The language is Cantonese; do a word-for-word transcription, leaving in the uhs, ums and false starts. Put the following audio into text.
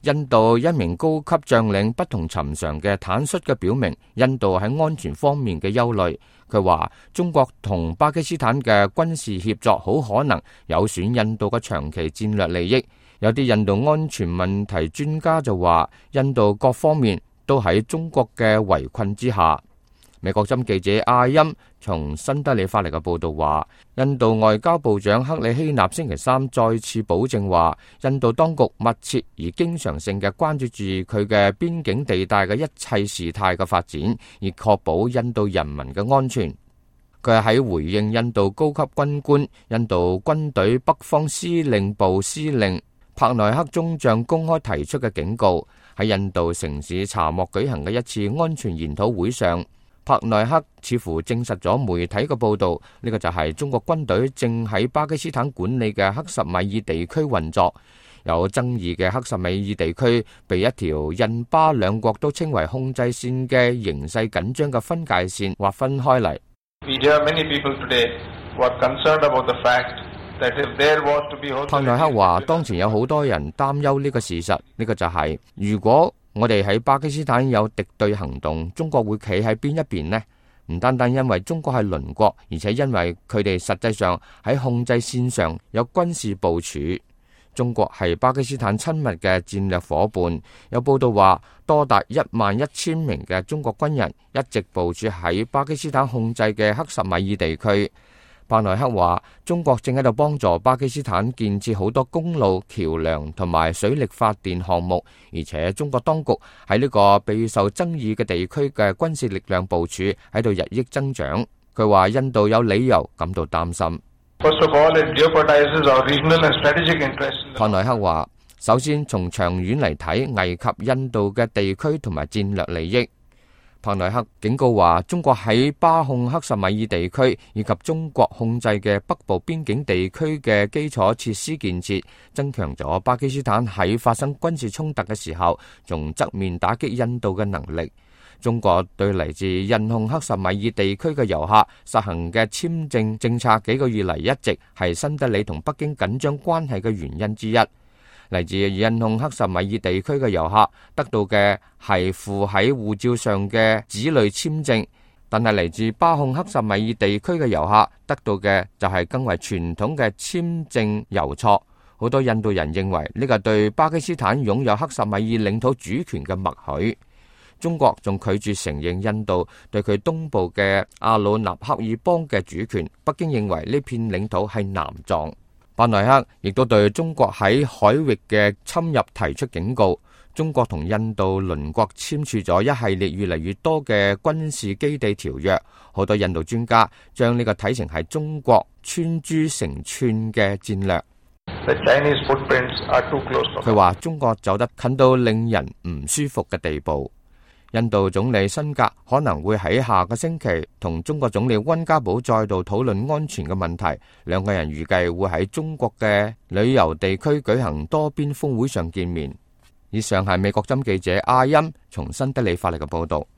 印度一名高級將領不同尋常嘅坦率嘅表明印度喺安全方面嘅憂慮。佢話中國同巴基斯坦嘅軍事協作好可能有損印度嘅長期戰略利益。有啲印度安全問題專家就話，印度各方面都喺中國嘅圍困之下。美國針記者阿欽從新德里發嚟嘅報道話，印度外交部長克里希納星期三再次保證話，印度當局密切而經常性嘅關注住佢嘅邊境地帶嘅一切事態嘅發展，以確保印度人民嘅安全。佢係喺回應印度高級軍官、印度軍隊北方司令部司令帕內克中將公開提出嘅警告。喺印度城市查莫舉行嘅一次安全研討會上，帕內克似乎證實咗媒體嘅報道，呢個就係中國軍隊正喺巴基斯坦管理嘅克什米爾地區運作。有爭議嘅克什米爾地區被一條印巴兩國都稱為控制線嘅形勢緊張嘅分界線劃分開嚟。帕內克話，當前有好多人擔憂呢個事實，呢個就係如果我哋喺巴基斯坦有敵對行動，中國會企喺邊一邊呢？唔單單因為中國係鄰國，而且因為佢哋實際上喺控制線上有軍事部署。中國係巴基斯坦親密嘅戰略夥伴。有報道話，多達一萬一千名嘅中國軍人一直部署喺巴基斯坦控制嘅克什米爾地區。帕內克話，中國正喺度幫助巴基斯坦建設好多公路、橋樑同埋水力發電項目，而且中國當局喺呢個備受爭議嘅地區嘅軍事力量部署喺度日益增長。佢話印度有理由感到擔心。帕內克話，首先從長遠嚟睇，危及印度嘅地區同埋戰略利益。帕內克警告話，中國喺巴控克什米爾地區以及中國控制嘅北部邊境地區嘅基礎設施建設，增強咗巴基斯坦喺發生軍事衝突嘅時候，從側面打擊印度嘅能力。中國對嚟自印控克什米爾地區嘅遊客實行嘅簽證政策，幾個月嚟一直係新德里同北京緊張關係嘅原因之一。嚟自印控克什米爾地區嘅遊客得到嘅係附喺護照上嘅紙類簽證，但係嚟自巴控克什米爾地區嘅遊客得到嘅就係更為傳統嘅簽證郵戳。好多印度人認為呢個對巴基斯坦擁有克什米爾領土主權嘅默許。中國仲拒絕承認印度對佢東部嘅阿魯納克爾邦嘅主權。北京認為呢片領土係南藏。帕內克亦都對中國喺海域嘅侵入提出警告。中國同印度鄰國簽署咗一系列越嚟越多嘅軍事基地條約，好多印度專家將呢個睇成係中國穿珠成串嘅戰略。佢話中國走得近到令人唔舒服嘅地步。印度總理辛格可能會喺下個星期同中國總理溫家寶再度討論安全嘅問題，兩個人預計會喺中國嘅旅遊地區舉行多邊峰會上見面。以上係美國針記者阿欽從新德里發嚟嘅報道。